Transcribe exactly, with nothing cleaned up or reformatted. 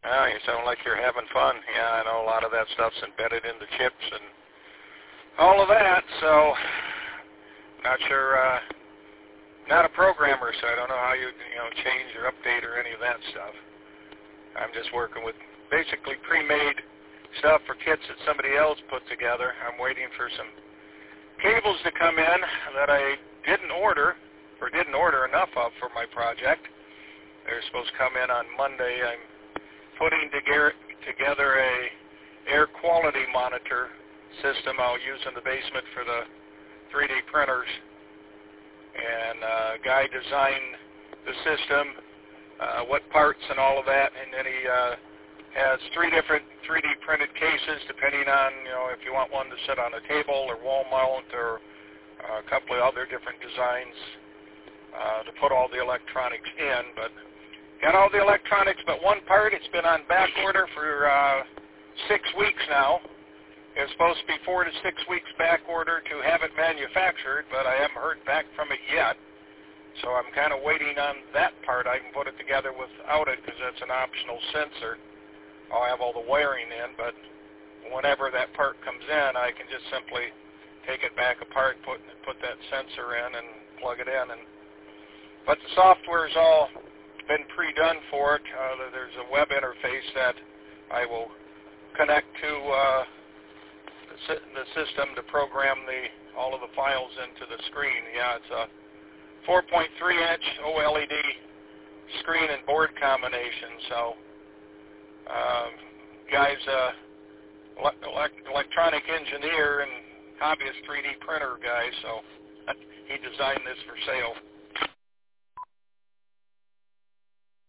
Oh, you sound like you're having fun. Yeah, I know a lot of that stuff's embedded in the chips and all of that, so not sure, uh, not a programmer, so I don't know how you, you know, change or update or any of that stuff. I'm just working with basically pre-made stuff for kits that somebody else put together. I'm waiting for some cables to come in that I didn't order, or didn't order enough of for my project. They're supposed to come in on Monday. I'm putting together a air quality monitor system I'll use in the basement for the three D printers. And uh, a guy designed the system, uh, what parts and all of that, and then he uh, has three different three D printed cases depending on, you know, if you want one to sit on a table or wall mount or uh, a couple of other different designs uh, to put all the electronics in. But got all the electronics but one part. It's been on back order for uh, six weeks now. It's supposed to be four to six weeks back order to have it manufactured, but I haven't heard back from it yet. So I'm kind of waiting on that part. I can put it together without it because that's an optional sensor. I'll have all the wiring in, but whenever that part comes in, I can just simply take it back apart, put put that sensor in, and plug it in. And but the software's all been pre-done for it. Uh, there's a web interface that I will connect to uh, the, si- the system to program the all of the files into the screen. Yeah, it's a four point three inch OLED screen and board combination. So, um, guy's a ele- electronic engineer and hobbyist three D printer guy, so he designed this for sale.